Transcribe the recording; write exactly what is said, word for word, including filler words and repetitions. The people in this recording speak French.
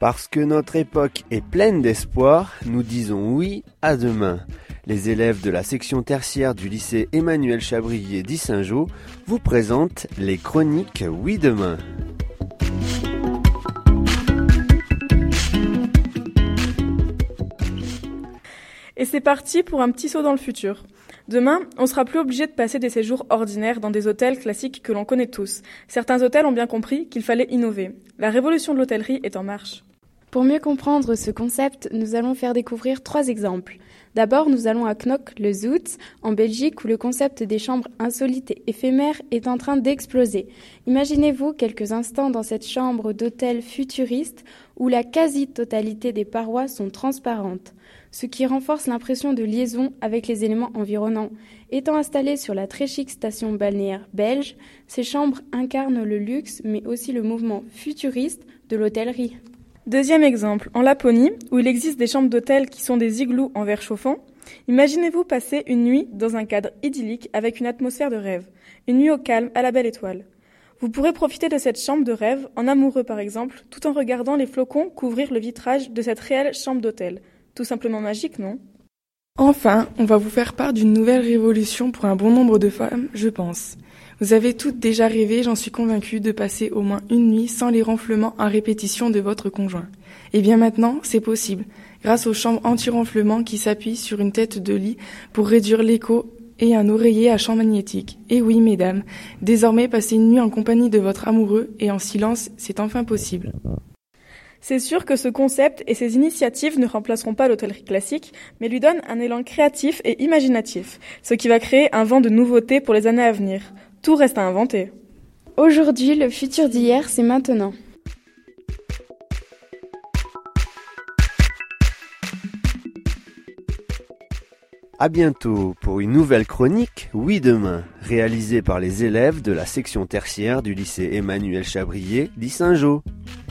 Parce que notre époque est pleine d'espoir, nous disons oui à demain. Les élèves de la section tertiaire du lycée Emmanuel Chabrier d'Yssingeaux vous présentent les chroniques Oui Demain. Et c'est parti pour un petit saut dans le futur. Demain, on sera plus obligé de passer des séjours ordinaires dans des hôtels classiques que l'on connaît tous. Certains hôtels ont bien compris qu'il fallait innover. La révolution de l'hôtellerie est en marche. Pour mieux comprendre ce concept, nous allons faire découvrir trois exemples. D'abord, nous allons à Knokke le Zout, en Belgique, où le concept des chambres insolites et éphémères est en train d'exploser. Imaginez-vous quelques instants dans cette chambre d'hôtel futuriste où la quasi-totalité des parois sont transparentes, ce qui renforce l'impression de liaison avec les éléments environnants. Étant installées sur la très chic station balnéaire belge, ces chambres incarnent le luxe, mais aussi le mouvement futuriste de l'hôtellerie. Deuxième exemple, en Laponie, où il existe des chambres d'hôtel qui sont des igloos en verre chauffant, imaginez-vous passer une nuit dans un cadre idyllique avec une atmosphère de rêve, une nuit au calme à la belle étoile. Vous pourrez profiter de cette chambre de rêve, en amoureux par exemple, tout en regardant les flocons couvrir le vitrage de cette réelle chambre d'hôtel. Tout simplement magique, non ? Enfin, on va vous faire part d'une nouvelle révolution pour un bon nombre de femmes, je pense. Vous avez toutes déjà rêvé, j'en suis convaincue, de passer au moins une nuit sans les ronflements à répétition de votre conjoint. Et bien maintenant, c'est possible, grâce aux chambres anti-ronflement qui s'appuient sur une tête de lit pour réduire l'écho et un oreiller à champ magnétique. Et oui, mesdames, désormais, passer une nuit en compagnie de votre amoureux et en silence, c'est enfin possible. C'est sûr que ce concept et ces initiatives ne remplaceront pas l'hôtellerie classique, mais lui donnent un élan créatif et imaginatif, ce qui va créer un vent de nouveautés pour les années à venir. Tout reste à inventer. Aujourd'hui, le futur d'hier, c'est maintenant. À bientôt pour une nouvelle chronique Oui Demain, réalisée par les élèves de la section tertiaire du lycée Emmanuel Chabrier d'Yssingeaux.